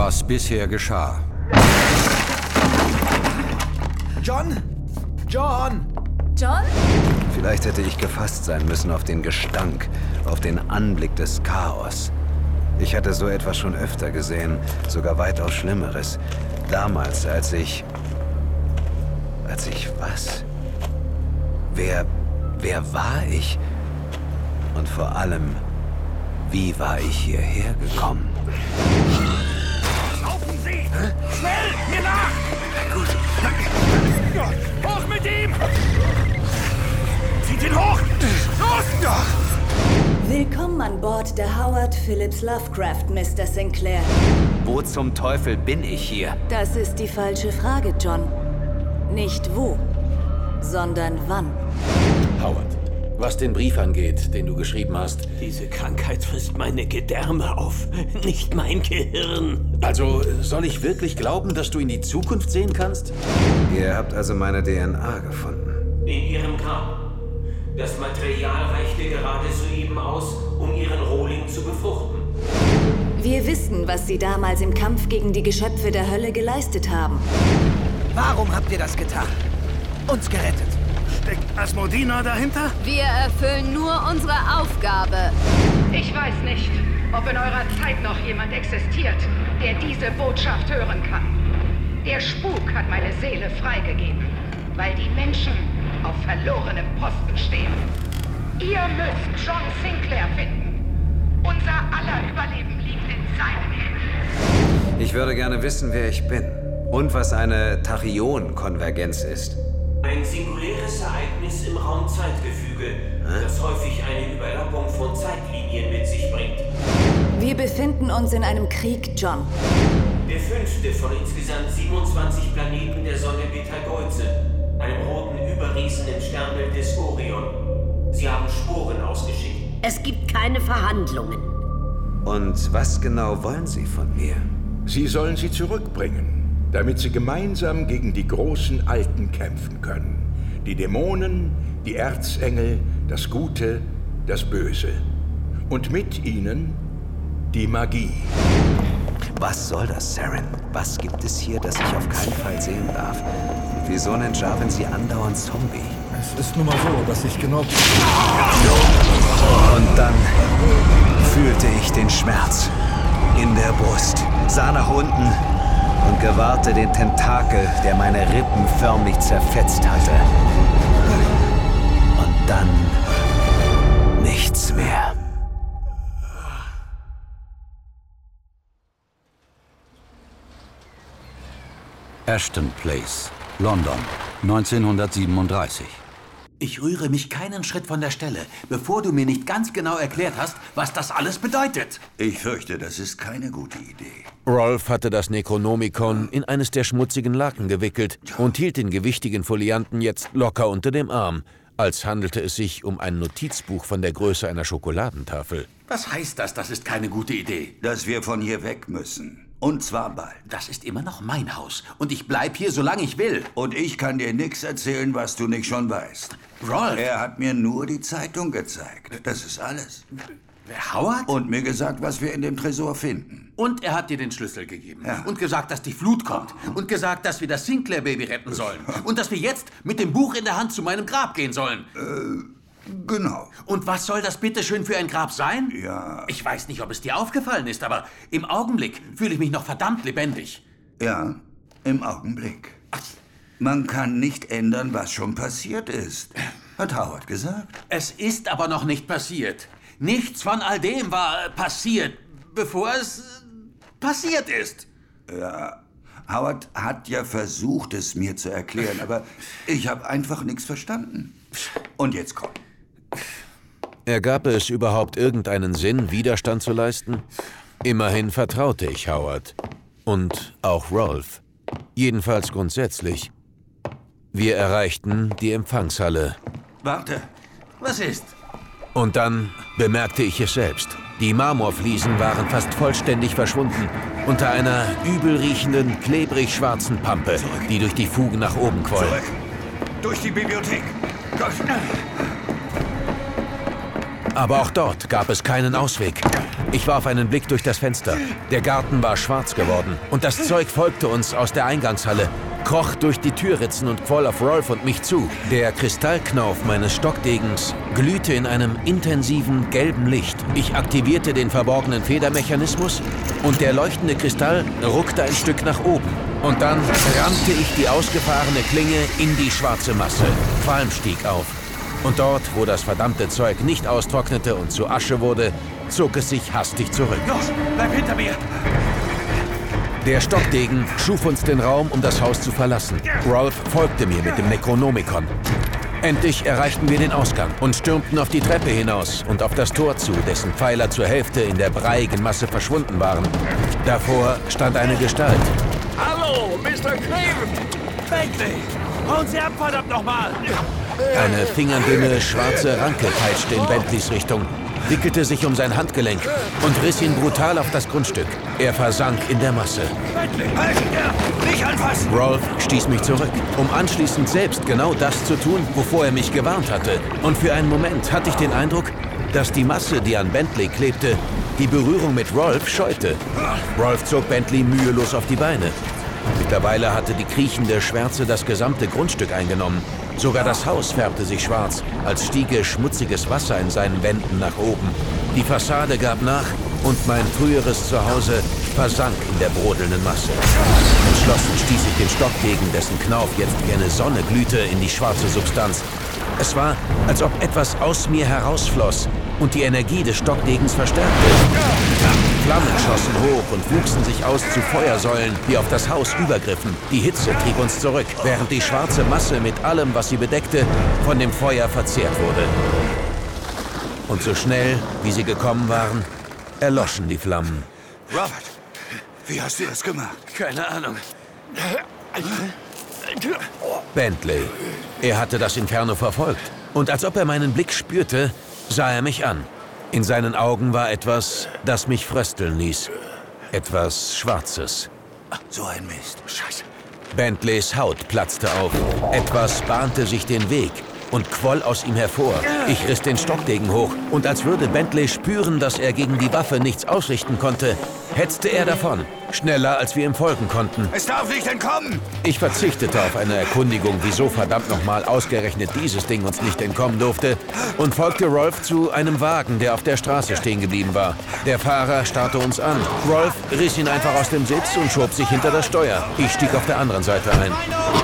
was bisher geschah. John? John! John? Vielleicht hätte ich gefasst sein müssen auf den Gestank, auf den Anblick des Chaos. Ich hatte so etwas schon öfter gesehen, sogar weitaus Schlimmeres. Damals, als ich was? Wer war ich? Und vor allem, wie war ich hierher gekommen? Laufen Sie! Schnell! Mir nach! Gut. Hoch mit ihm! Zieht ihn hoch! Los! Willkommen an Bord der Howard Phillips Lovecraft, Mr. Sinclair. Wo zum Teufel bin ich hier? Das ist die falsche Frage, John. Nicht wo, sondern wann. Howard, was den Brief angeht, den du geschrieben hast. Diese Krankheit frisst meine Gedärme auf, nicht mein Gehirn. Also, soll ich wirklich glauben, dass du in die Zukunft sehen kannst? Ihr habt also meine DNA gefunden. In ihrem Grab. Das Material reichte gerade soeben aus, um ihren Rohling zu befruchten. Wir wissen, was Sie damals im Kampf gegen die Geschöpfe der Hölle geleistet haben. Warum habt ihr das getan? Uns gerettet. Steckt Asmodina dahinter? Wir erfüllen nur unsere Aufgabe. Ich weiß nicht, ob in eurer Zeit noch jemand existiert, der diese Botschaft hören kann. Der Spuk hat meine Seele freigegeben, weil die Menschen auf verlorenem Posten stehen. Ihr müsst John Sinclair finden. Unser aller Überleben liegt in seinen Händen. Ich würde gerne wissen, wer ich bin. Und was eine Tachyon-Konvergenz ist. Ein singuläres Ereignis im Raum-Zeitgefüge, das häufig eine Überlappung von Zeitlinien mit sich bringt. Wir befinden uns in einem Krieg, John. Der 5. von insgesamt 27 Planeten der Sonne Betelgeuse, einem roten Überriesen im Sternbild des Orion. Sie haben Sporen ausgeschickt. Es gibt keine Verhandlungen. Und was genau wollen Sie von mir? Sie sollen sie zurückbringen, damit sie gemeinsam gegen die großen Alten kämpfen können. Die Dämonen, die Erzengel, das Gute, das Böse. Und mit ihnen die Magie. Was soll das, Saren? Was gibt es hier, das ich auf keinen Fall sehen darf? Wieso nennt Jarvan sie andauernd Zombie? Es ist nun mal so, dass ich genau... Und dann fühlte ich den Schmerz in der Brust, sah nach unten und gewahrte den Tentakel, der meine Rippen förmlich zerfetzt hatte. Und dann nichts mehr. Ashton Place, London, 1937. Ich rühre mich keinen Schritt von der Stelle, bevor du mir nicht ganz genau erklärt hast, was das alles bedeutet. Ich fürchte, das ist keine gute Idee. Rolf hatte das Necronomicon in eines der schmutzigen Laken gewickelt und hielt den gewichtigen Folianten jetzt locker unter dem Arm, als handelte es sich um ein Notizbuch von der Größe einer Schokoladentafel. Was heißt das? Das ist keine gute Idee. Dass wir von hier weg müssen. Und zwar bald. Das ist immer noch mein Haus. Und ich bleib hier, solange ich will. Und ich kann dir nichts erzählen, was du nicht schon weißt. Rolf! Er hat mir nur die Zeitung gezeigt. Das ist alles. Wer, Howard? Und mir gesagt, was wir in dem Tresor finden. Und er hat dir den Schlüssel gegeben. Ja. Und gesagt, dass die Flut kommt. Und gesagt, dass wir das Sinclair-Baby retten sollen. Und dass wir jetzt mit dem Buch in der Hand zu meinem Grab gehen sollen. Genau. Und was soll das bitteschön für ein Grab sein? Ja. Ich weiß nicht, ob es dir aufgefallen ist, aber im Augenblick fühle ich mich noch verdammt lebendig. Ja, im Augenblick. Man kann nicht ändern, was schon passiert ist. Hat Howard gesagt. Es ist aber noch nicht passiert. Nichts von all dem war passiert, bevor es passiert ist. Ja, Howard hat ja versucht, es mir zu erklären, aber ich habe einfach nichts verstanden. Und jetzt komm. Ergab es überhaupt irgendeinen Sinn, Widerstand zu leisten? Immerhin vertraute ich Howard. Und auch Rolf. Jedenfalls grundsätzlich. Wir erreichten die Empfangshalle. Warte, was ist? Und dann bemerkte ich es selbst. Die Marmorfliesen waren fast vollständig verschwunden. Unter einer übel riechenden, klebrig schwarzen Pampe, die durch die Fugen nach oben quoll. Zurück. Durch die Bibliothek. Aber auch dort gab es keinen Ausweg. Ich warf einen Blick durch das Fenster. Der Garten war schwarz geworden und das Zeug folgte uns aus der Eingangshalle, kroch durch die Türritzen und quoll auf Rolf und mich zu. Der Kristallknauf meines Stockdegens glühte in einem intensiven gelben Licht. Ich aktivierte den verborgenen Federmechanismus und der leuchtende Kristall ruckte ein Stück nach oben. Und dann rammte ich die ausgefahrene Klinge in die schwarze Masse. Qualm stieg auf. Und dort, wo das verdammte Zeug nicht austrocknete und zu Asche wurde, zog es sich hastig zurück. Los, bleib hinter mir! Der Stockdegen schuf uns den Raum, um das Haus zu verlassen. Rolf folgte mir mit dem Necronomicon. Endlich erreichten wir den Ausgang und stürmten auf die Treppe hinaus und auf das Tor zu, dessen Pfeiler zur Hälfte in der breiigen Masse verschwunden waren. Davor stand eine Gestalt. Hallo, Mr. Craven! Bentley! Hauen Sie ab, verdammt nochmal! Eine fingerdünne, schwarze Ranke peitschte in Bentleys Richtung, wickelte sich um sein Handgelenk und riss ihn brutal auf das Grundstück. Er versank in der Masse. Bentley, halt! Ja, nicht anfassen! Rolf stieß mich zurück, um anschließend selbst genau das zu tun, wovor er mich gewarnt hatte. Und für einen Moment hatte ich den Eindruck, dass die Masse, die an Bentley klebte, die Berührung mit Rolf scheute. Rolf zog Bentley mühelos auf die Beine. Mittlerweile hatte die kriechende Schwärze das gesamte Grundstück eingenommen. Sogar das Haus färbte sich schwarz, als stiege schmutziges Wasser in seinen Wänden nach oben. Die Fassade gab nach und mein früheres Zuhause versank in der brodelnden Masse. Entschlossen stieß ich den Stockdegen, dessen Knauf jetzt wie eine Sonne glühte, in die schwarze Substanz. Es war, als ob etwas aus mir herausfloss und die Energie des Stockdegens verstärkte. Flammen schossen hoch und wuchsen sich aus zu Feuersäulen, die auf das Haus übergriffen. Die Hitze trieb uns zurück, während die schwarze Masse mit allem, was sie bedeckte, von dem Feuer verzehrt wurde. Und so schnell, wie sie gekommen waren, erloschen die Flammen. Robert, wie hast du das gemacht? Keine Ahnung. Bentley. Er hatte das Inferno verfolgt. Und als ob er meinen Blick spürte, sah er mich an. In seinen Augen war etwas, das mich frösteln ließ. Etwas Schwarzes. So ein Mist. Scheiße. Bentleys Haut platzte auf. Etwas bahnte sich den Weg und quoll aus ihm hervor. Ich riss den Stockdegen hoch und als würde Bentley spüren, dass er gegen die Waffe nichts ausrichten konnte, hetzte er davon. Schneller, als wir ihm folgen konnten. Es darf nicht entkommen! Ich verzichtete auf eine Erkundigung, wieso verdammt nochmal ausgerechnet dieses Ding uns nicht entkommen durfte, und folgte Rolf zu einem Wagen, der auf der Straße stehen geblieben war. Der Fahrer starrte uns an. Rolf riss ihn einfach aus dem Sitz und schob sich hinter das Steuer. Ich stieg auf der anderen Seite ein.